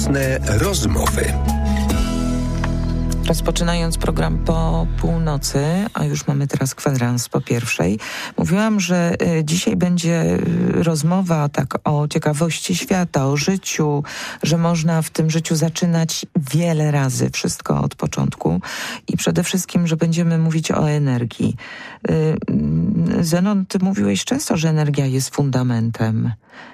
Nocne rozmowy. Rozpoczynając program po północy, a już mamy teraz kwadrans po pierwszej, mówiłam, że dzisiaj będzie rozmowa tak o ciekawości świata, o życiu, że można w tym życiu zaczynać wiele razy, wszystko od początku i przede wszystkim, że będziemy mówić o energii. Zenon, ty mówiłeś często, że energia jest fundamentem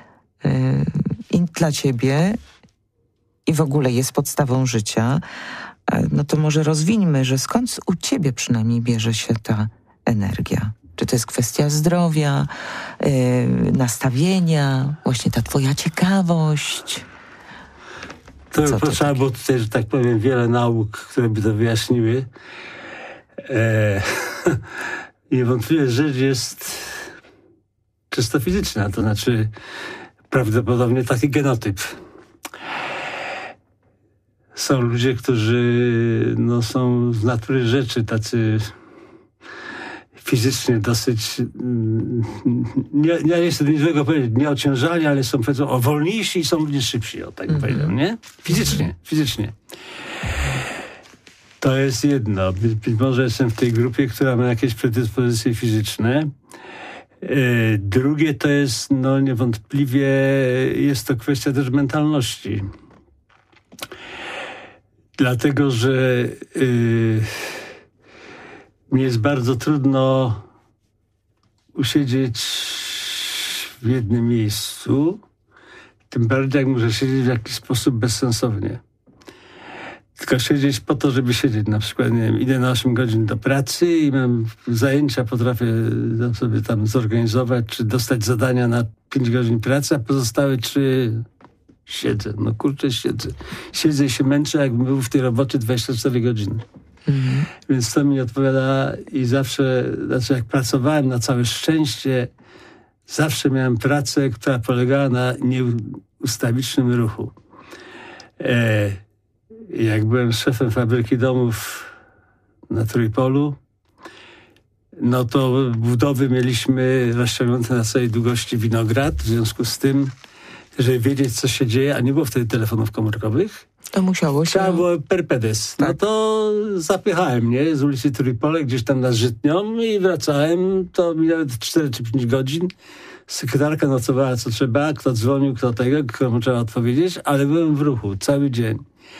i dla ciebie i w ogóle jest podstawą życia. No to może rozwińmy, że skąd u ciebie przynajmniej bierze się ta energia? Czy to jest kwestia zdrowia, nastawienia, właśnie ta twoja ciekawość? To potrzeba było tutaj, że tak powiem, wiele nauk, które by to wyjaśniły. Niewątpliwie rzecz jest czysto fizyczna, to znaczy prawdopodobnie taki genotyp. Są ludzie, którzy są z natury rzeczy tacy fizycznie dosyć, nie chcę nic złego powiedzieć, nie ociężali, ale są wolniejsi i są ludzie szybsi, o tak powiedział, nie? Fizycznie. To jest jedno. Być może jestem w tej grupie, która ma jakieś predyspozycje fizyczne. Drugie to jest, niewątpliwie jest to kwestia też mentalności. Dlatego, że mi jest bardzo trudno usiedzieć w jednym miejscu, tym bardziej jak muszę siedzieć w jakiś sposób bezsensownie. Tylko siedzieć po to, żeby siedzieć. Na przykład, nie wiem, idę na 8 godzin do pracy i mam zajęcia, potrafię sobie tam zorganizować, czy dostać zadania na 5 godzin pracy, a pozostałe 3... siedzę. Siedzę i się męczę, jakbym był w tej robocie 24 godziny. Więc to mi odpowiada i zawsze, jak pracowałem, na całe szczęście, zawsze miałem pracę, która polegała na nieustawicznym ruchu. Jak byłem szefem fabryki domów na Trójpolu, to budowy mieliśmy rozciągnięte na całej długości winograd, w związku z tym, żeby wiedzieć, co się dzieje, a nie było wtedy telefonów komórkowych. To musiało się... Trzeba było perpedes. Tak. To zapychałem mnie z ulicy Trójpole gdzieś tam na Żytnią i wracałem. To minęło 4 czy 5 godzin. Sekretarka nocowała, co trzeba. Kto dzwonił, kto tego, komu trzeba odpowiedzieć, ale byłem w ruchu cały dzień.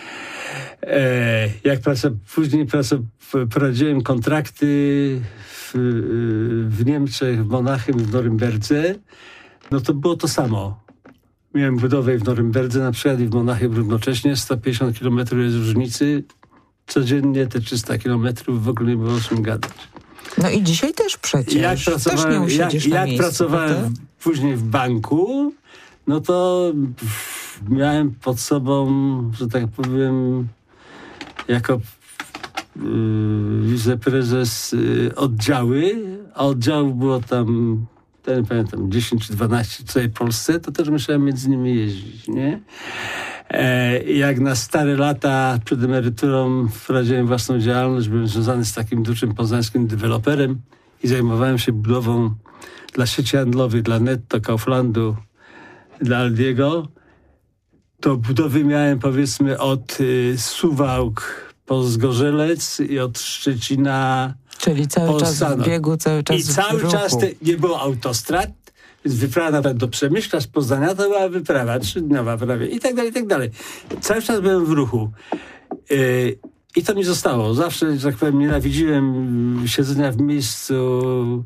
Później prowadziłem kontrakty w Niemczech, w Monachium, w Norymberdze. To było to samo. Miałem budowę w Norymberdze na przykład i w Monachium równocześnie. 150 km jest różnicy. Codziennie te 300 km w ogóle nie było o czym gadać. No i dzisiaj też przecież. Jak pracowałem później w banku, to miałem pod sobą, że tak powiem, jako wiceprezes oddziały, a oddziałów było tam, nie pamiętam, 10 czy 12 w całej Polsce, to też musiałem między nimi jeździć, nie? Jak na stare lata przed emeryturą wprowadziłem własną działalność, byłem związany z takim dużym poznańskim deweloperem i zajmowałem się budową dla sieci handlowych, dla Netto, Kauflandu, dla Aldiego. To budowy miałem, powiedzmy, od Suwałk po Zgorzelec i od Szczecina. Czyli cały czas w biegu, cały czas i cały czas nie było autostrad, więc wyprawa nawet do Przemyśla z Poznania to była wyprawa 3-dniowa prawie i tak dalej, i tak dalej. Cały czas byłem w ruchu. I to mi zostało. Zawsze, że tak powiem, nienawidziłem siedzenia w miejscu,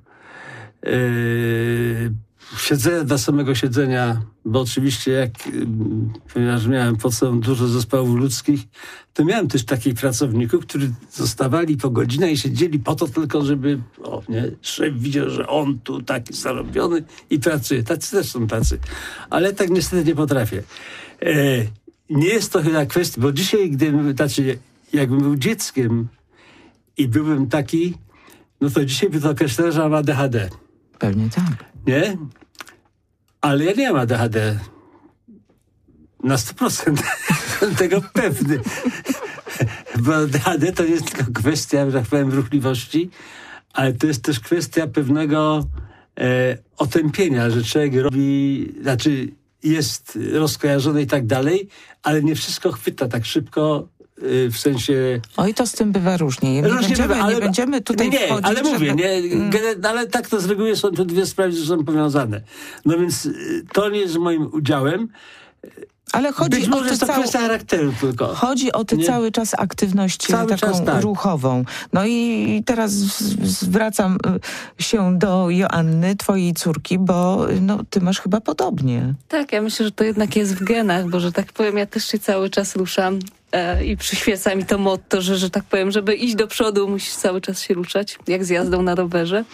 siedzenia dla samego siedzenia, bo oczywiście ponieważ miałem pod sobą dużo zespołów ludzkich, to miałem też takich pracowników, którzy zostawali po godzinach i siedzieli po to tylko, żeby szef widział, że on tu taki zarobiony i pracuje. Tacy też są tacy. Ale tak niestety nie potrafię. Nie jest to chyba kwestia, bo dzisiaj, jakbym był dzieckiem i byłbym taki, to dzisiaj by to określał, że mam ADHD. Pewnie tak. Nie? Ale ja nie mam ADHD. Na 100% tego pewny. Bo ADHD to nie jest tylko kwestia, że tak powiem, ruchliwości, ale to jest też kwestia pewnego otępienia, że człowiek robi, jest rozkojarzone i tak dalej, ale nie wszystko chwyta tak szybko, w sensie... Oj, to z tym bywa różnie. Nie będziemy tutaj wchodzić. Ale mówię, ale tak to z reguły są te dwie sprawy, że są powiązane. No więc to nie jest moim udziałem. Ale chodzi być może jest to kwestia charakteru tylko. Chodzi o tę cały czas aktywność ruchową. No i teraz zwracam się do Joanny, twojej córki, bo ty masz chyba podobnie. Tak, ja myślę, że to jednak jest w genach, bo że tak powiem, ja też się cały czas ruszam i przyświeca mi to motto, że tak powiem, żeby iść do przodu, musisz cały czas się ruszać, jak z jazdą na rowerze.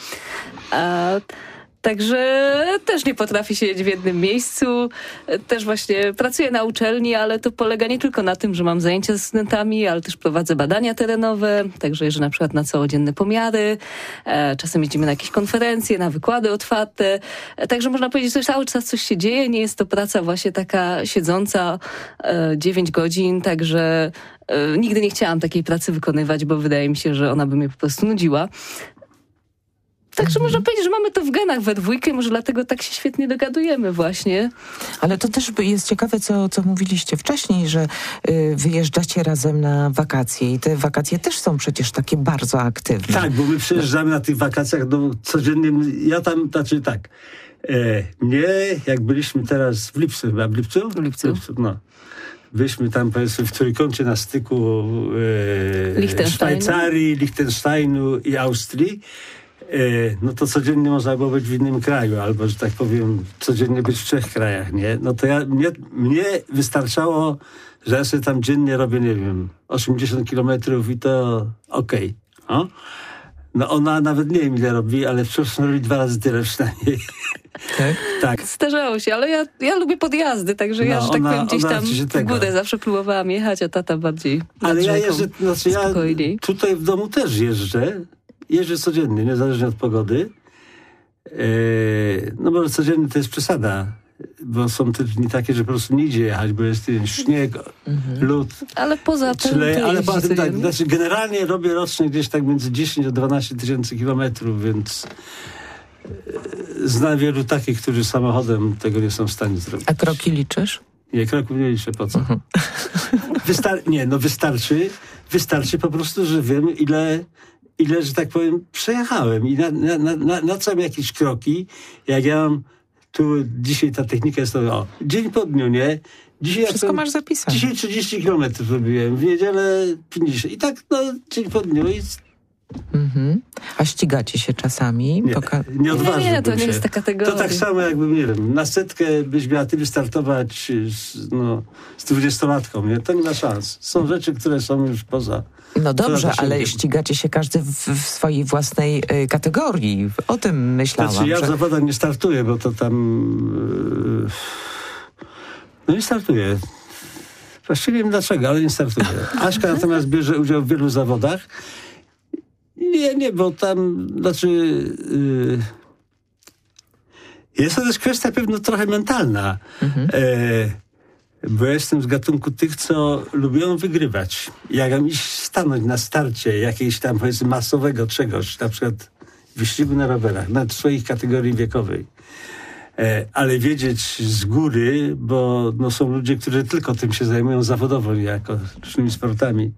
Także też nie potrafię siedzieć w jednym miejscu. Też właśnie pracuję na uczelni, ale to polega nie tylko na tym, że mam zajęcia z studentami, ale też prowadzę badania terenowe, także jeżdżę na przykład na całodzienne pomiary. Czasem jeździmy na jakieś konferencje, na wykłady otwarte. Także można powiedzieć, że cały czas coś się dzieje. Nie jest to praca właśnie taka siedząca 9 godzin, także nigdy nie chciałam takiej pracy wykonywać, bo wydaje mi się, że ona by mnie po prostu nudziła. Także można powiedzieć, że mamy to w genach we dwójkę, może dlatego tak się świetnie dogadujemy właśnie. Ale to też jest ciekawe, co mówiliście wcześniej, że wyjeżdżacie razem na wakacje i te wakacje też są przecież takie bardzo aktywne. Tak, bo my przyjeżdżamy na tych wakacjach codziennie. Ja tam, mnie, jak byliśmy teraz w lipcu chyba, w lipcu? No. Byliśmy tam, powiedzmy, w trójkącie na styku Szwajcarii, Liechtensteinu i Austrii. No to codziennie można było być w innym kraju, albo, że tak powiem, codziennie być w 3 krajach, nie? No to mnie wystarczało, że ja sobie tam dziennie robię, nie wiem, 80 kilometrów i to okej. No ona nawet nie wiem, ile robi, ale wciąż robi 2 razy tyle przynajmniej. Tak. Zdarzało się, ale ja lubię podjazdy, także ja, że tak powiem, gdzieś tam w górę zawsze próbowałam jechać, a tata bardziej ale ja jeżdżę, ja tutaj w domu też jeżdżę codziennie, niezależnie od pogody. No bo codziennie to jest przesada, bo są te dni takie, że po prostu nie idzie jechać, bo jest śnieg, lód. Ale poza tym tak, znaczy generalnie robię rocznie gdzieś tak między 10 a 12 tysięcy kilometrów, więc znam wielu takich, którzy samochodem tego nie są w stanie zrobić. A kroki liczysz? Nie, kroków nie liczę, po co? Wystarczy po prostu, że wiem, ile, że tak powiem, przejechałem i na co mam jakieś kroki, jak ja mam dzisiaj ta technika jest to, dzień po dniu, nie? Dzisiaj wszystko masz zapisane. Dzisiaj 30 kilometrów robiłem, w niedzielę 50 i tak, dzień po dniu i... A ścigacie się czasami? Nie odważyłbym Nie, to nie się. jest ta kategoria. To tak samo jakbym, nie wiem, na 100 byś miała ty wystartować z 20-latką, nie? To nie ma szans. Są rzeczy, które są już poza... No dobrze, ale ścigacie się każdy w swojej własnej kategorii. O tym myślałam. Znaczy ja w zawodach nie startuję, bo to tam... nie startuję. Właściwie nie wiem dlaczego, ale nie startuję. Aśka natomiast bierze udział w wielu zawodach. Nie, bo tam, jest to też kwestia pewno trochę mentalna. Bo ja jestem z gatunku tych, co lubią wygrywać. Jak mam stanąć na starcie jakiegoś tam, powiedzmy, masowego czegoś, na przykład wyścigu na rowerach, nawet w swojej kategorii wiekowej, ale wiedzieć z góry, bo są ludzie, którzy tylko tym się zajmują zawodowo, jako różnymi sportami,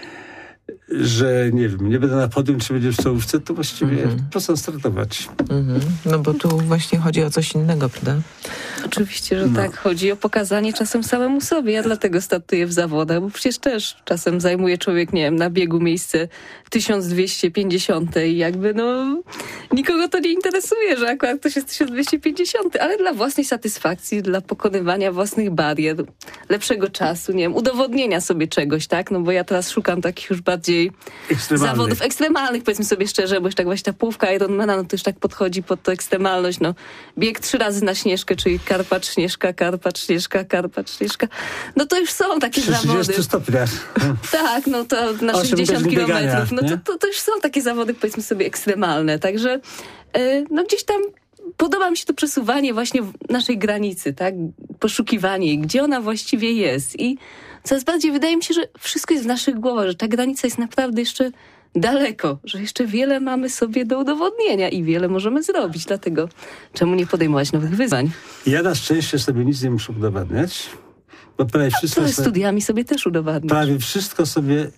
że nie wiem, nie będę na podium, czy będziesz w czołówce, to właściwie po co startować? No bo tu właśnie chodzi o coś innego, prawda? Oczywiście, że tak. Chodzi o pokazanie czasem samemu sobie. Ja dlatego startuję w zawodach, bo przecież też czasem zajmuje człowiek, nie wiem, na biegu miejsce 1250 i jakby nikogo to nie interesuje, że akurat ktoś jest 1250, ale dla własnej satysfakcji, dla pokonywania własnych barier, lepszego czasu, nie wiem, udowodnienia sobie czegoś, tak? No bo ja teraz szukam takich już bardziej zawodów ekstremalnych, powiedzmy sobie szczerze, bo już tak właśnie ta połówka Ironmana, to już tak podchodzi pod to ekstremalność, bieg 3 razy na Śnieżkę, czyli Karpacz, Śnieżka, Karpacz, Śnieżka, Karpacz, Śnieżka. No to już są takie zawody. 30 stopniach. Tak, to na 60 kilometrów. To już są takie zawody, powiedzmy sobie, ekstremalne. Także gdzieś tam podoba mi się to przesuwanie właśnie naszej granicy, tak? Poszukiwanie jej, gdzie ona właściwie jest. I coraz bardziej wydaje mi się, że wszystko jest w naszych głowach, że ta granica jest naprawdę jeszcze daleko, że jeszcze wiele mamy sobie do udowodnienia i wiele możemy zrobić. Dlatego czemu nie podejmować nowych wyzwań? Ja na szczęście sobie nic nie muszę udowadniać, bo prawie wszystko studiami sobie też udowadniasz. Prawie wszystko sobie...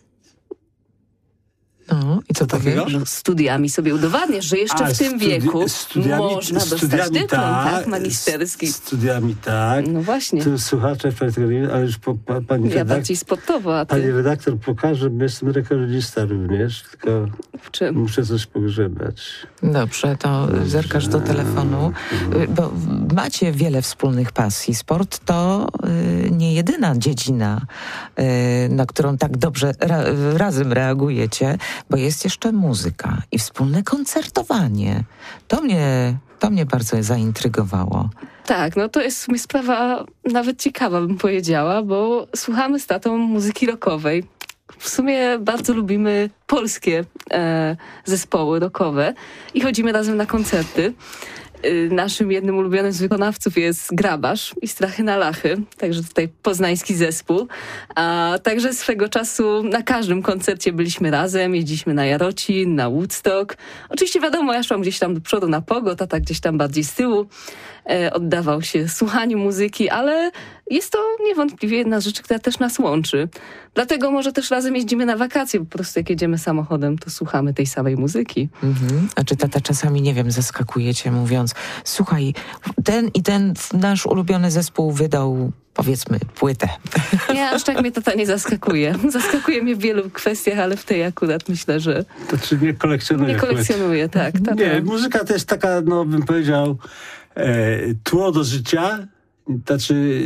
No, i co takiego? Że studiami sobie udowadniasz, że jeszcze w tym wieku można dostać dyplom, tak, magisterski. Studiami tak. No właśnie. Tu słuchacze, ale już pani ja bardziej sportowo, a ty? Pani redaktor pokaże, bo jestem rekordzista również, tylko w czym? Muszę coś pogrzebać. Dobrze, to zerkasz do telefonu, bo macie wiele wspólnych pasji. Sport to nie jedyna dziedzina, na którą tak dobrze razem reagujecie, bo jest jeszcze muzyka i wspólne koncertowanie. To mnie bardzo zaintrygowało. Tak, no to jest w sumie sprawa nawet ciekawa, bym powiedziała, bo słuchamy z tatą muzyki rockowej. W sumie bardzo lubimy polskie zespoły rockowe i chodzimy razem na koncerty. Naszym jednym ulubionym z wykonawców jest Grabarz i Strachy na Lachy, także tutaj poznański zespół. A także swego czasu na każdym koncercie byliśmy razem, jeździliśmy na Jarocin, na Woodstock. Oczywiście wiadomo, ja szłam gdzieś tam do przodu na pogo, tata gdzieś tam bardziej z tyłu. Oddawał się słuchaniu muzyki, ale jest to niewątpliwie jedna z rzeczy, która też nas łączy. Dlatego może też razem jeździmy na wakacje, po prostu jak jedziemy samochodem, to słuchamy tej samej muzyki. A czy tata czasami, nie wiem, zaskakuje cię mówiąc, słuchaj, ten i ten nasz ulubiony zespół wydał, powiedzmy, płytę. Nie, aż tak mnie tata nie zaskakuje. Zaskakuje mnie w wielu kwestiach, ale w tej akurat myślę, że... To czy nie kolekcjonuje? Nie kolekcjonuje, tak. Tata. Nie, muzyka to jest taka, no bym powiedział, tło do życia. Znaczy,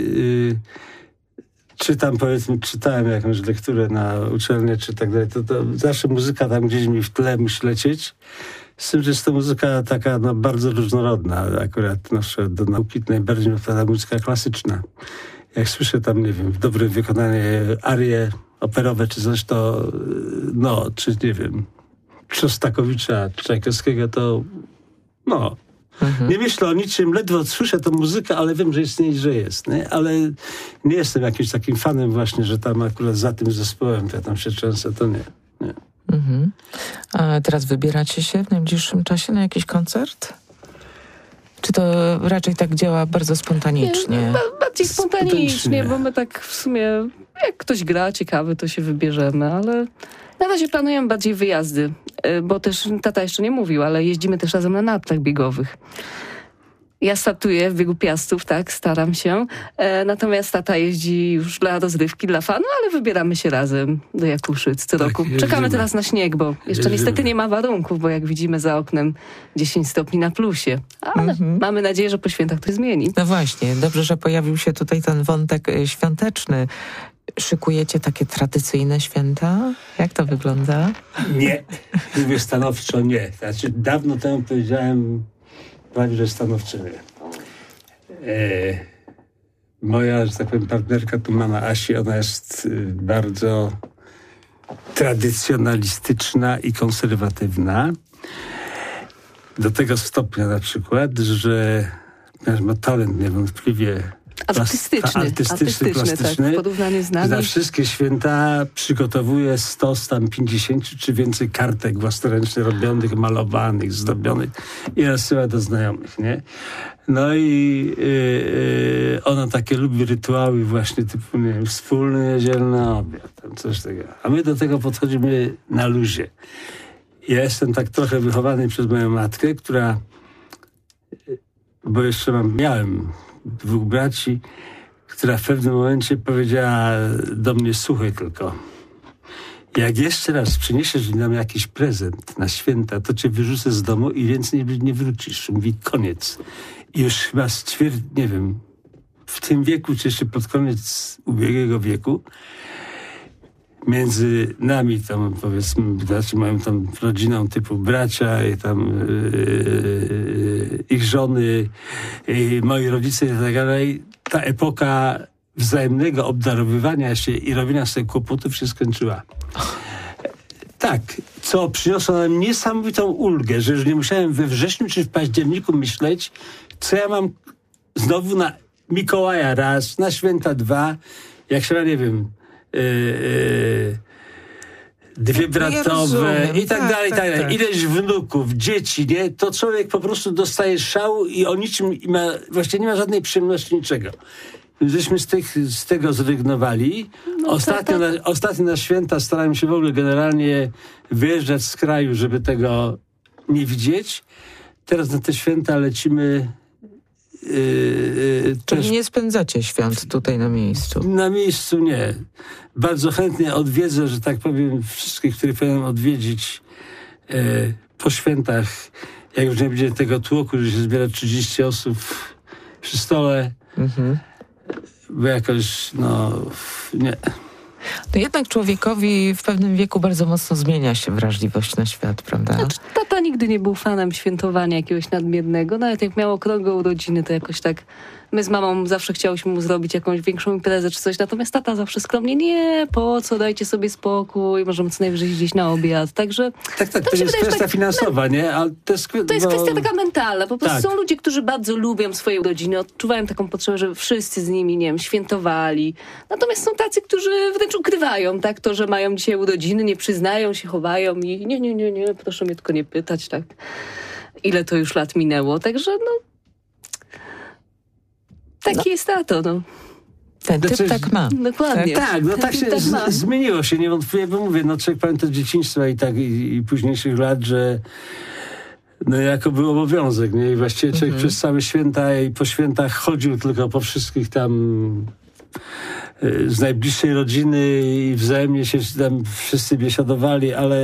czytałem jakąś lekturę na uczelnię, czy tak dalej, to zawsze muzyka tam gdzieś mi w tle musi lecieć. Z tym, że jest to muzyka taka bardzo różnorodna. Akurat do nauki najbardziej mi ta muzyka klasyczna. Jak słyszę tam, nie wiem, w dobrym wykonaniu arie operowe czy coś, to czy nie wiem, Szostakowicza, Czajkowskiego, to nie myślę o niczym, ledwo słyszę tą muzykę, ale wiem, że istnieje, że jest. Nie? Ale nie jestem jakimś takim fanem właśnie, że tam akurat za tym zespołem ja tam się często, to nie. A teraz wybieracie się w najbliższym czasie na jakiś koncert? Czy to raczej tak działa bardzo spontanicznie? Nie, bardziej spontanicznie, bo my tak w sumie, jak ktoś gra ciekawy, to się wybierzemy, ale na razie planujemy bardziej wyjazdy, bo też tata jeszcze nie mówił, ale jeździmy też razem na nartach biegowych. Ja startuję w biegu Piastów, tak, staram się. Natomiast tata jeździ już dla rozrywki, dla fanu, ale wybieramy się razem do Jakuszyc co roku. Czekamy teraz na śnieg, bo jeszcze niestety nie ma warunków, bo jak widzimy za oknem 10 stopni na plusie. Ale mamy nadzieję, że po świętach to zmieni. No właśnie, dobrze, że pojawił się tutaj ten wątek świąteczny. Szykujecie takie tradycyjne święta? Jak to wygląda? Nie, mówię stanowczo nie. Znaczy dawno temu powiedziałem prawie, że stanowczo nie. Moja, że tak powiem, partnerka, tu mama Asi, ona jest bardzo tradycjonalistyczna i konserwatywna. Do tego stopnia na przykład, że ma talent niewątpliwie artystyczny, plastyczny, tak, w porównaniu z nami. Na wszystkie święta przygotowuje 150 czy więcej kartek własnoręcznie robionych, malowanych, zdobionych i rozsyła do znajomych, nie? No i ona takie lubi rytuały właśnie typu, nie wiem, wspólny niedzielny obiad, tam coś takiego. A my do tego podchodzimy na luzie. Ja jestem tak trochę wychowany przez moją matkę, która, bo jeszcze miałem 2 braci, która w pewnym momencie powiedziała do mnie, słuchaj tylko, jak jeszcze raz przyniesiesz nam jakiś prezent na święta, to cię wyrzucę z domu i więcej nie wrócisz. Mówi, koniec. I już chyba nie wiem, w tym wieku, czy jeszcze pod koniec ubiegłego wieku, między nami tam, powiedzmy, znaczy moją tam rodziną typu bracia i tam ich żony, i moi rodzice i tak dalej, ta epoka wzajemnego obdarowywania się i robienia sobie kłopotów się skończyła. Tak, co przyniosło nam niesamowitą ulgę, że już nie musiałem we wrześniu czy w październiku myśleć, co ja mam znowu na Mikołaja raz, na święta 2, jak się, nie wiem, 2 bratowe rozumiem. i tak dalej, i tak dalej. tak. Ileś wnuków, dzieci, nie? To człowiek po prostu dostaje szału i o niczym właśnie nie ma żadnej przyjemności, niczego. Żeśmy z tego zrezygnowali. Ostatnio na święta starałem się w ogóle generalnie wyjeżdżać z kraju, żeby tego nie widzieć. Teraz na te święta lecimy... Czyli nie spędzacie świąt tutaj na miejscu? Na miejscu nie. Bardzo chętnie odwiedzę, że tak powiem, wszystkich, których powinienem odwiedzić po świętach. Jak już nie będzie tego tłoku, że się zbiera 30 osób przy stole. Bo jakoś, nie. No jednak człowiekowi w pewnym wieku bardzo mocno zmienia się wrażliwość na świat, prawda? Znaczy, tata nigdy nie był fanem świętowania jakiegoś nadmiernego. Nawet jak miał okrągłe urodziny, to jakoś tak... My z mamą zawsze chciałyśmy mu zrobić jakąś większą imprezę czy coś, natomiast tata zawsze skromnie, nie, po co, dajcie sobie spokój, możemy co najwyżej gdzieś na obiad, także... Tak, to jest kwestia finansowa, nie? Ale to jest kwestia taka mentalna, po prostu tak. są ludzie, którzy bardzo lubią swoje urodziny, odczuwają taką potrzebę, żeby wszyscy z nimi, nie wiem, świętowali, natomiast są tacy, którzy wręcz ukrywają, tak, to, że mają dzisiaj urodziny, nie przyznają się, chowają i nie, proszę mnie tylko nie pytać, tak, ile to już lat minęło, także taki jest tato, Ten typ tak ma. Dokładnie. Tak, tak się zmieniło się niewątpliwie, bo mówię, człowiek pamięta z dzieciństwa i późniejszych lat, że jako był obowiązek, nie? I właściwie człowiek przez całe święta i po świętach chodził tylko po wszystkich tam z najbliższej rodziny i wzajemnie się tam wszyscy biesiadowali, ale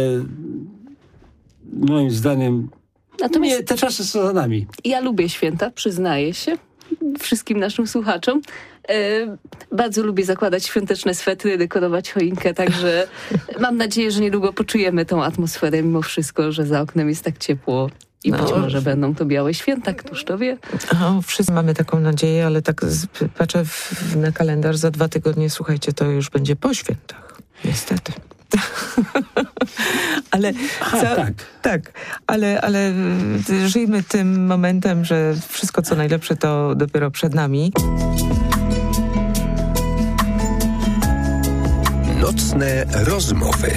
moim zdaniem natomiast te czasy są za nami. Ja lubię święta, przyznaję się wszystkim naszym słuchaczom. Bardzo lubię zakładać świąteczne swetry, dekorować choinkę, także mam nadzieję, że niedługo poczujemy tą atmosferę mimo wszystko, że za oknem jest tak ciepło i być może będą to białe święta, któż to wie. Wszyscy mamy taką nadzieję, ale tak patrzę na kalendarz, za 2 tygodnie, słuchajcie, to już będzie po świętach. Niestety. Ale tak, ale żyjmy tym momentem, że wszystko co najlepsze to dopiero przed nami. Nocne rozmowy.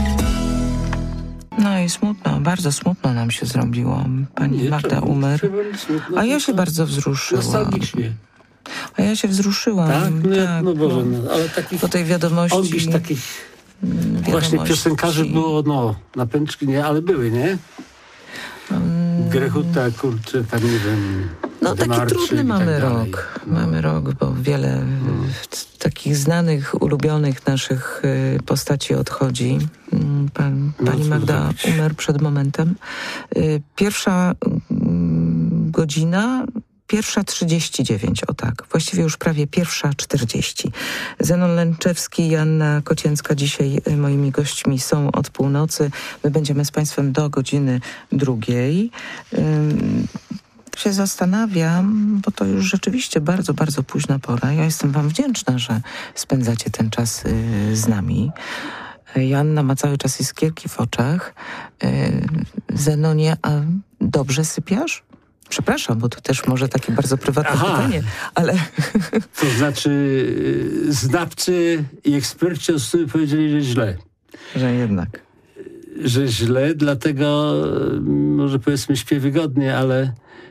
No i smutno, bardzo smutno nam się zrobiło. Pani Magda umarł. A ja się bardzo wzruszyłam. Nostalgicznie. A ja się wzruszyłam. Tak? Tak, Boże, ale takich... po tej wiadomości... Odbić takich... Właśnie piosenkarzy było, na pęczki nie, ale były, nie? Grechuta, kurczę, tam nie wiem... taki trudny mamy rok. Mamy rok, bo wiele takich znanych, ulubionych naszych postaci odchodzi. Pani Magda umarł przed momentem. Pierwsza godzina... 1:39, o tak. Właściwie już prawie 1:40. Zenon Lęczewski i Anna Kocięcka dzisiaj moimi gośćmi są od północy. My będziemy z Państwem do godziny 2:00. Się zastanawiam, bo to już rzeczywiście bardzo, bardzo późna pora. Ja jestem Wam wdzięczna, że spędzacie ten czas z nami. Joanna ma cały czas iskierki w oczach. Zenonie, a dobrze sypiasz? Przepraszam, bo to też może takie bardzo prywatne pytanie, ale... To znaczy znawcy i eksperci od studiów powiedzieli, że źle. Że jednak. Że źle, dlatego może powiedzmy śpię wygodnie, ale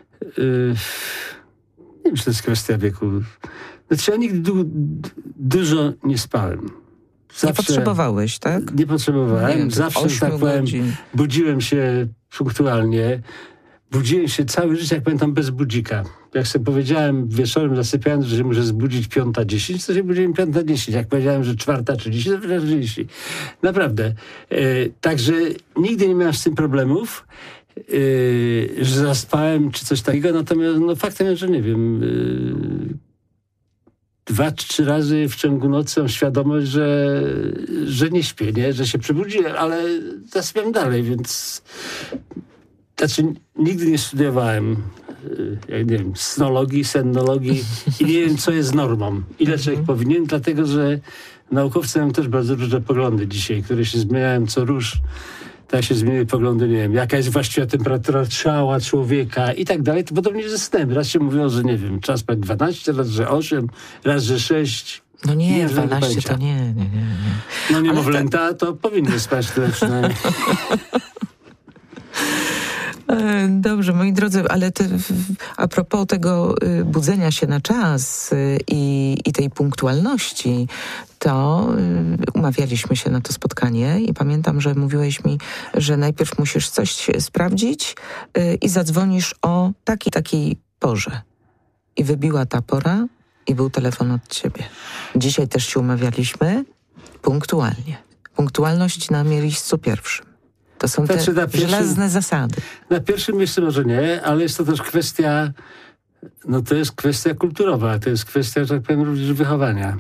nie wiem, czy to jest kwestia wieku. Znaczy ja nigdy dużo nie spałem. Zawsze, nie potrzebowałeś, tak? Nie potrzebowałem. Nie, zawsze, tak powiem, budziłem się punktualnie. Budziłem się całe życie, jak pamiętam, bez budzika. Jak sobie powiedziałem wieczorem zasypiając, że się muszę zbudzić 5:10, to się budziłem 5:10. Jak powiedziałem, że 4:30, to 4:30. Naprawdę. Także nigdy nie miałem z tym problemów, że zaspałem czy coś takiego. Natomiast faktem jest, że nie wiem... 2 czy 3 razy w ciągu nocy mam świadomość, że nie śpię, nie? Że się przebudziłem, ale zasypiam dalej, więc... Znaczy, nigdy nie studiowałem, nie wiem, snologii, sennologii i nie wiem, co jest normą. Ile człowiek powinien, dlatego, że naukowcy mają też bardzo różne poglądy dzisiaj, które się zmieniają co róż. tak się zmieniły poglądy, nie wiem, jaka jest właściwa temperatura ciała człowieka i tak dalej, to podobnie ze snem. Raz się mówiło, że nie wiem, trzeba spać 12, raz, że 8, raz, że 6. No nie, 12 to nie. No niemowlęta to powinny spać tyle przynajmniej. Dobrze, moi drodzy, ale a propos tego budzenia się na czas i tej punktualności, to umawialiśmy się na to spotkanie i pamiętam, że mówiłeś mi, że najpierw musisz coś sprawdzić i zadzwonisz o takiej porze. I wybiła ta pora i był telefon od ciebie. Dzisiaj też się umawialiśmy punktualnie. Punktualność na miejscu pierwszym. To są te żelazne zasady. Na pierwszym miejscu może nie, ale jest to też kwestia, no to jest kwestia kulturowa, to jest kwestia, że tak powiem, również wychowania.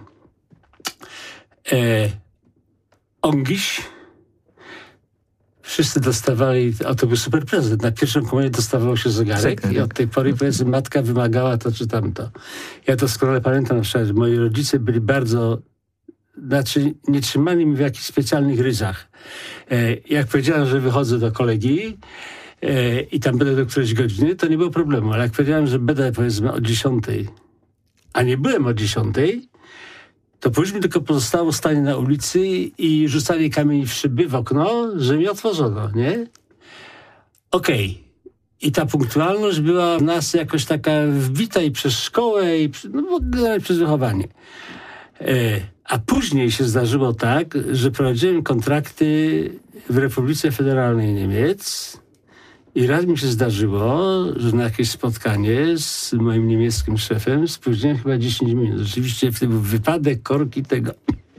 Ongiś, wszyscy dostawali, a to był super prezent, na pierwszą komunię dostawało się zegarek i od tej pory, powiedzmy, matka wymagała to czy tamto. Ja doskonale pamiętam na przykład, że moi rodzice byli bardzo, znaczy nie trzymali mnie w jakichś specjalnych ryzach. Jak powiedziałem, że wychodzę do kolegi i tam będę do którejś godziny, to nie było problemu, ale jak powiedziałem, że będę, powiedzmy, o 10, a nie byłem o 10, to później tylko pozostało stanie na ulicy i rzucanie kamieni w szyby, w okno, że mi otworzono, nie? Okej. I ta punktualność była w nas jakoś taka wbita i przez szkołę, i w ogóle przez wychowanie. A później się zdarzyło tak, że prowadziłem kontrakty w Republice Federalnej Niemiec i raz mi się zdarzyło, że na jakieś spotkanie z moim niemieckim szefem spóźniłem chyba 10 minut. Rzeczywiście wtedy był wypadek, korki tego.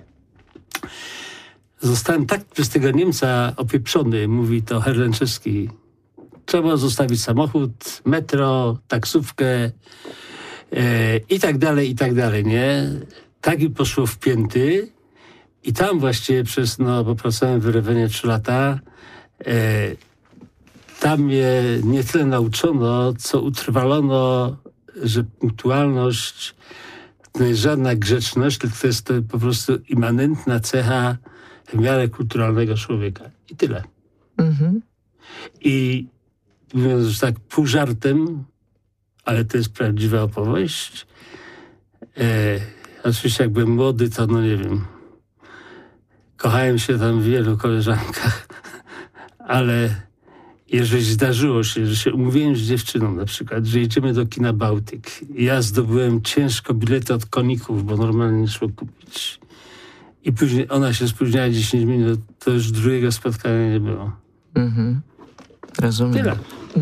Zostałem tak przez tego Niemca opieprzony, mówi to Herr Lęczewski. Trzeba zostawić samochód, metro, taksówkę i tak dalej, nie? Tak mi poszło w pięty i tam właściwie bo pracowałem w RWN 3 lata, tam mnie nie tyle nauczono, co utrwalono, że punktualność to nie jest żadna grzeczność, tylko to jest po prostu immanentna cecha w miarę kulturalnego człowieka. I tyle. Mhm. I mówiąc, że tak pół żartem, ale to jest prawdziwa opowieść, oczywiście jak byłem młody, to no nie wiem, kochałem się tam w wielu koleżankach, ale jeżeli zdarzyło się, że się umówiłem z dziewczyną na przykład, że jedziemy do kina Bałtyk i ja zdobyłem ciężko bilety od koników, bo normalnie nie szło kupić i później ona się spóźniała 10 minut, to już drugiego spotkania nie było. Mhm. Rozumiem. Tyle.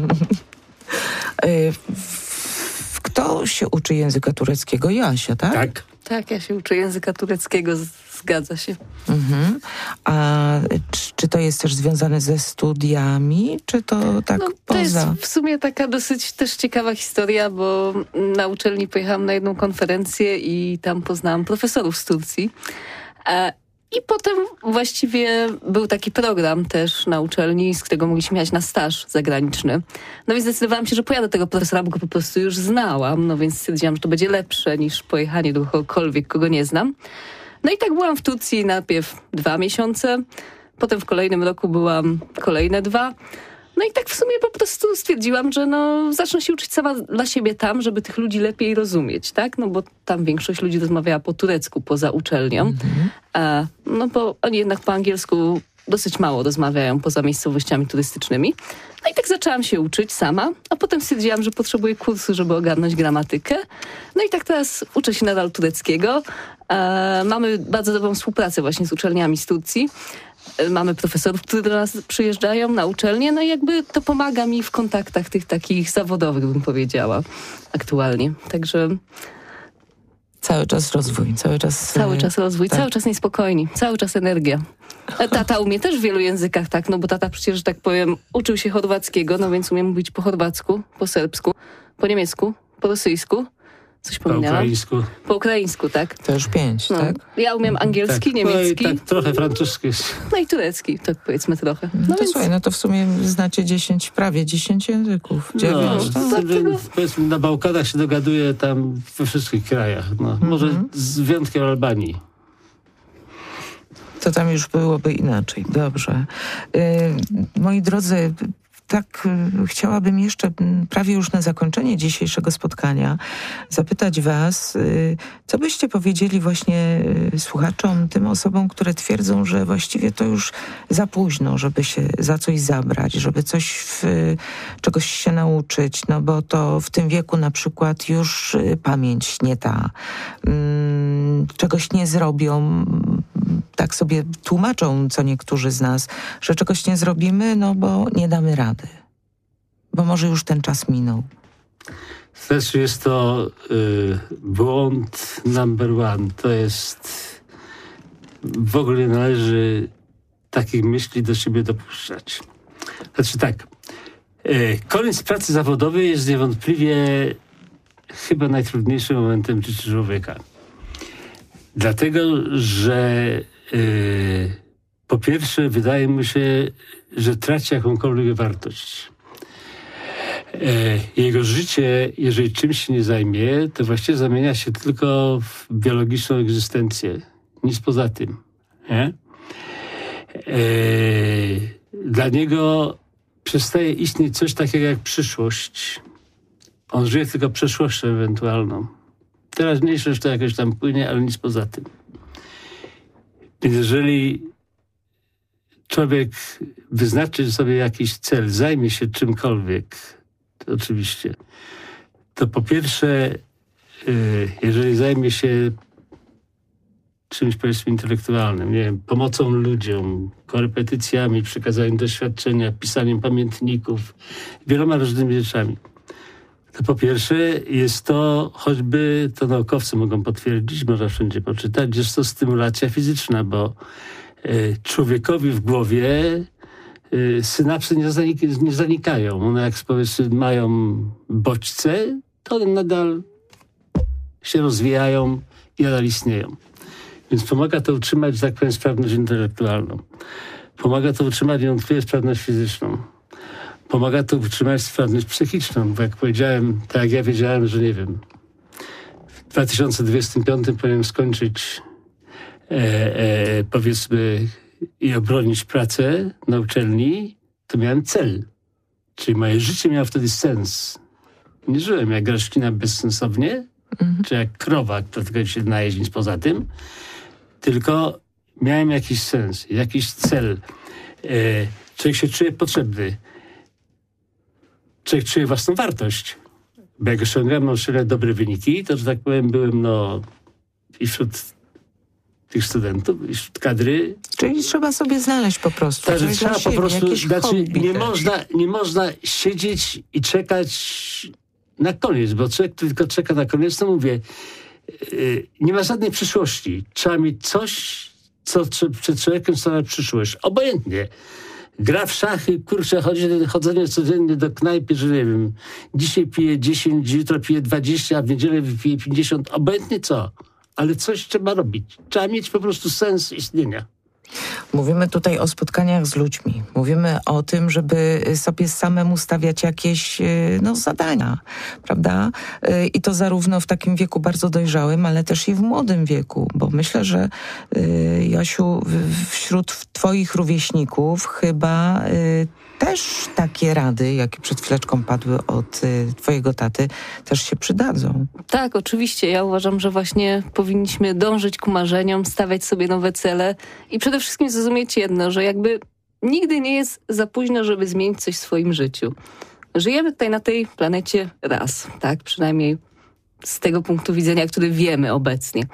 Kto się uczy języka tureckiego? Joasia, tak? Tak. Tak, ja się uczę języka tureckiego, zgadza się. Mhm. A czy to jest też związane ze studiami, czy to tak to poza? jest w sumie taka dosyć też ciekawa historia, bo na uczelni pojechałam na jedną konferencję i tam poznałam profesorów z Turcji. I potem właściwie był taki program też na uczelni, z którego mogliśmy jechać na staż zagraniczny. No więc zdecydowałam się, że pojadę do tego profesora, bo go po prostu już znałam. No więc stwierdziłam, że to będzie lepsze niż pojechanie do kogokolwiek, kogo nie znam. No i tak byłam w Turcji najpierw 2 miesiące, potem w kolejnym roku byłam kolejne 2. No i tak w sumie po prostu stwierdziłam, że zacznę się uczyć sama dla siebie tam, żeby tych ludzi lepiej rozumieć, tak? No bo tam większość ludzi rozmawiała po turecku poza uczelnią. Bo oni jednak po angielsku dosyć mało rozmawiają poza miejscowościami turystycznymi. No i tak zaczęłam się uczyć sama, a potem stwierdziłam, że potrzebuję kursu, żeby ogarnąć gramatykę. No i tak teraz uczę się nadal tureckiego. Mamy bardzo dobrą współpracę właśnie z uczelniami z Turcji. Mamy profesorów, którzy do nas przyjeżdżają na uczelnię, no i jakby to pomaga mi w kontaktach tych takich zawodowych, bym powiedziała, aktualnie. Także cały czas rozwój, cały czas rozwój, tak. Cały czas niespokojni, cały czas energia. Tata umie też w wielu językach, tak, no bo tata przecież, że tak powiem, uczył się chorwackiego, no więc umiem mówić po chorwacku, po serbsku, po niemiecku, po rosyjsku. Coś pominęłam? Po ukraińsku, tak. To już 5, tak? Ja umiem angielski, niemiecki. No i tak trochę francuski. No i turecki, tak powiedzmy trochę. No to więc... słuchaj, to w sumie znacie prawie 10 języków. 9. Powiedzmy, na Bałkanach się dogaduje tam we wszystkich krajach. Może z wyjątkiem Albanii. To tam już byłoby inaczej. Dobrze. Moi drodzy, tak chciałabym jeszcze prawie już na zakończenie dzisiejszego spotkania zapytać was, co byście powiedzieli właśnie słuchaczom, tym osobom, które twierdzą, że właściwie to już za późno, żeby się za coś zabrać, żeby czegoś się nauczyć, no bo to w tym wieku na przykład już pamięć nie ta, czegoś nie zrobią. Tak sobie tłumaczą co niektórzy z nas, że czegoś nie zrobimy, no bo nie damy rady. Bo może już ten czas minął. Znaczy jest to błąd number one. To jest... W ogóle nie należy takich myśli do siebie dopuszczać. Znaczy tak, koniec pracy zawodowej jest niewątpliwie chyba najtrudniejszym momentem w życiu człowieka. Dlatego, że po pierwsze wydaje mu się, że traci jakąkolwiek wartość. Jego życie, jeżeli czymś się nie zajmie, to właściwie zamienia się tylko w biologiczną egzystencję. Nic poza tym. Nie? Dla niego przestaje istnieć coś takiego jak przyszłość. On żyje tylko przeszłością ewentualną. Teraźniejszość to jakoś tam płynie, ale nic poza tym. Więc jeżeli człowiek wyznaczy sobie jakiś cel, zajmie się czymkolwiek, to oczywiście, to po pierwsze, jeżeli zajmie się czymś, powiedzmy, intelektualnym, nie wiem, pomocą ludziom, korepetycjami, przekazaniem doświadczenia, pisaniem pamiętników, wieloma różnymi rzeczami, to po pierwsze jest to, choćby to naukowcy mogą potwierdzić, można wszędzie poczytać, jest to stymulacja fizyczna, bo człowiekowi w głowie synapsy nie zanikają. One jak powiedzmy mają bodźce, to one nadal się rozwijają i nadal istnieją. Więc pomaga to utrzymać, że tak powiem, sprawność intelektualną. Pomaga to utrzymać niewątpliwie sprawność fizyczną. Pomaga to utrzymać sprawność psychiczną, bo jak powiedziałem, tak jak ja wiedziałem, że nie wiem, w 2025 powinienem skończyć powiedzmy i obronić pracę na uczelni, to miałem cel. Czyli moje życie miało wtedy sens. Nie żyłem jak roślina bezsensownie, czy jak krowa, która tylko się najeść, nic poza tym, tylko miałem jakiś sens, jakiś cel. Człowiek się czuje potrzebny. Człowiek czuje własną wartość. Bo jak osiągałem na uczelniach dobre wyniki, to, że tak powiem, byłem i wśród tych studentów, i wśród kadry. Czyli trzeba sobie znaleźć po prostu. Tak, trzeba po prostu, znaczy nie można siedzieć i czekać na koniec, bo człowiek tylko czeka na koniec, to mówię, nie ma żadnej przyszłości. Trzeba mieć coś, co przed człowiekiem stawia przyszłość. Obojętnie. Gra w szachy, kurczę, chodzenie codziennie do knajpy, że nie wiem, dzisiaj piję 10, jutro piję 20, a w niedzielę wypiję 50, obojętnie co. Ale coś trzeba robić. Trzeba mieć po prostu sens istnienia. Mówimy tutaj o spotkaniach z ludźmi. Mówimy o tym, żeby sobie samemu stawiać jakieś zadania, prawda? I to zarówno w takim wieku bardzo dojrzałym, ale też i w młodym wieku. Bo myślę, że Jasiu, wśród twoich rówieśników chyba też takie rady, jakie przed chwileczką padły od twojego taty, też się przydadzą. Tak, oczywiście. Ja uważam, że właśnie powinniśmy dążyć ku marzeniom, stawiać sobie nowe cele i przede wszystkim zrozumieć jedno, że jakby nigdy nie jest za późno, żeby zmienić coś w swoim życiu. Żyjemy tutaj na tej planecie raz, tak? Przynajmniej z tego punktu widzenia, który wiemy obecnie.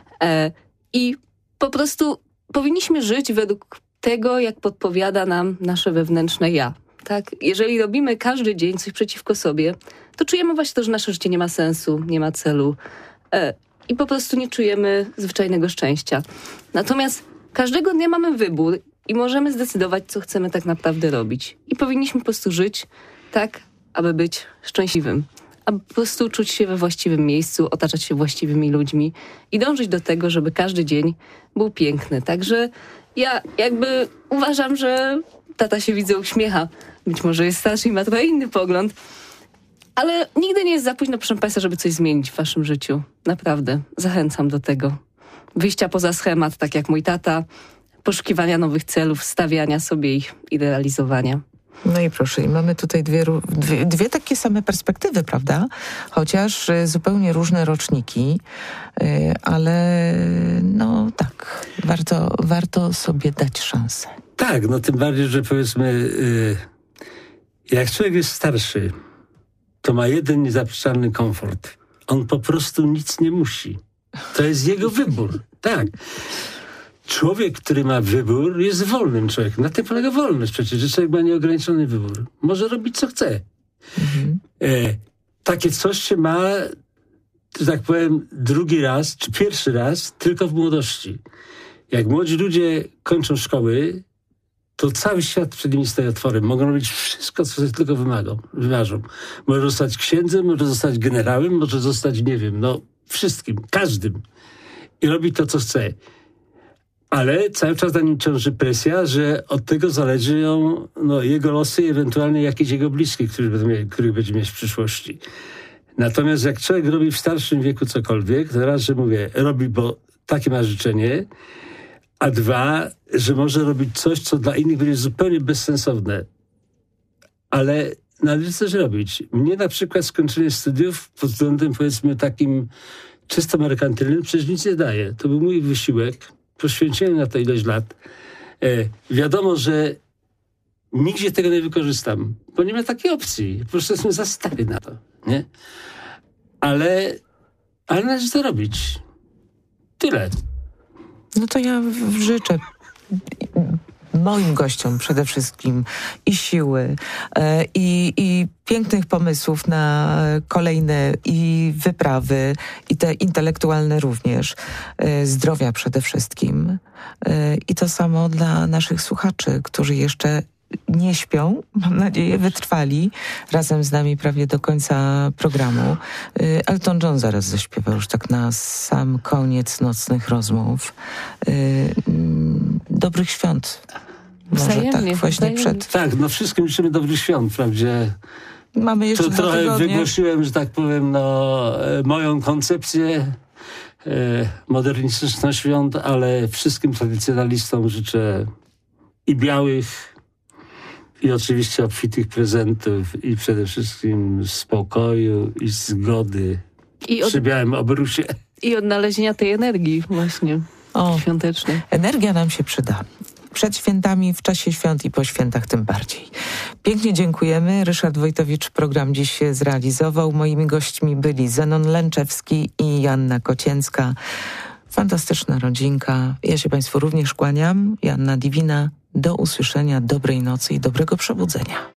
I po prostu powinniśmy żyć według tego, jak podpowiada nam nasze wewnętrzne ja. Tak? Jeżeli robimy każdy dzień coś przeciwko sobie, to czujemy właśnie to, że nasze życie nie ma sensu, nie ma celu i po prostu nie czujemy zwyczajnego szczęścia. Natomiast każdego dnia mamy wybór i możemy zdecydować, co chcemy tak naprawdę robić. I powinniśmy po prostu żyć tak, aby być szczęśliwym. Aby po prostu czuć się we właściwym miejscu, otaczać się właściwymi ludźmi i dążyć do tego, żeby każdy dzień był piękny. Także ja jakby uważam, że tata się widzę uśmiecha. Być może jest starszy i ma trochę inny pogląd. Ale nigdy nie jest za późno, proszę Państwa, żeby coś zmienić w waszym życiu. Naprawdę. Zachęcam do tego. Wyjścia poza schemat, tak jak mój tata. poszukiwania nowych celów, stawiania sobie ich, idealizowania. No i proszę, i mamy tutaj dwie takie same perspektywy, prawda? Chociaż zupełnie różne roczniki, ale no tak, warto sobie dać szansę. Tak, no tym bardziej, że powiedzmy, jak człowiek jest starszy, to ma jeden niezaprzeczalny komfort. On po prostu nic nie musi. To jest jego wybór. Tak. Człowiek, który ma wybór, jest wolnym człowiekiem. Na tym polega wolność przecież, że człowiek ma nieograniczony wybór. Może robić, co chce. Takie coś się ma, że tak powiem, drugi raz, czy pierwszy raz, tylko w młodości. Jak młodzi ludzie kończą szkoły, to cały świat przed nimi stoi otworem. Mogą robić wszystko, co sobie tylko wymarzą. Może zostać księdzem, może zostać generałem, może zostać, nie wiem, no wszystkim, każdym. I robić to, co chce. Ale cały czas na nim ciąży presja, że od tego zależą jego losy i ewentualnie jakieś jego bliskie, których będzie mieć w przyszłości. Natomiast jak człowiek robi w starszym wieku cokolwiek, to raz, że mówię, robi, bo takie ma życzenie, a dwa, że może robić coś, co dla innych będzie zupełnie bezsensowne. Ale należy coś robić. Mnie na przykład skończenie studiów pod względem, powiedzmy, takim czysto merkantylnym przecież nic nie daje. To był mój wysiłek. Poświęciłem na to ileś lat. Wiadomo, że nigdzie tego nie wykorzystam, bo nie ma takiej opcji. Po prostu jestem za stary na to, nie? Ale należy to robić. Tyle. No to ja życzę moim gościom przede wszystkim i siły, i pięknych pomysłów na kolejne i wyprawy, i te intelektualne również, zdrowia przede wszystkim. I to samo dla naszych słuchaczy, którzy jeszcze nie śpią, mam nadzieję, wytrwali razem z nami prawie do końca programu. Elton John zaraz zaśpiewa już tak na sam koniec nocnych rozmów. Dobrych świąt. Może tak właśnie przed... Tak, no wszystkim życzymy dobrych świąt, wprawdzie. Mamy jeszcze to trochę tygodnie. Wygłosiłem, że tak powiem, moją koncepcję modernistyczną świąt, ale wszystkim tradycjonalistom życzę i białych, i oczywiście obfitych prezentów, i przede wszystkim spokoju i zgody przy białym obrusie. I odnalezienia tej energii właśnie świątecznej. Energia nam się przyda. Przed świętami, w czasie świąt i po świętach tym bardziej. Pięknie dziękujemy. Ryszard Wojtowicz program dziś się zrealizował. Moimi gośćmi byli Zenon Lęczewski i Joanna Kocięcka. Fantastyczna rodzinka. Ja się Państwu również kłaniam. Joanna Diwina. Do usłyszenia, dobrej nocy i dobrego przebudzenia.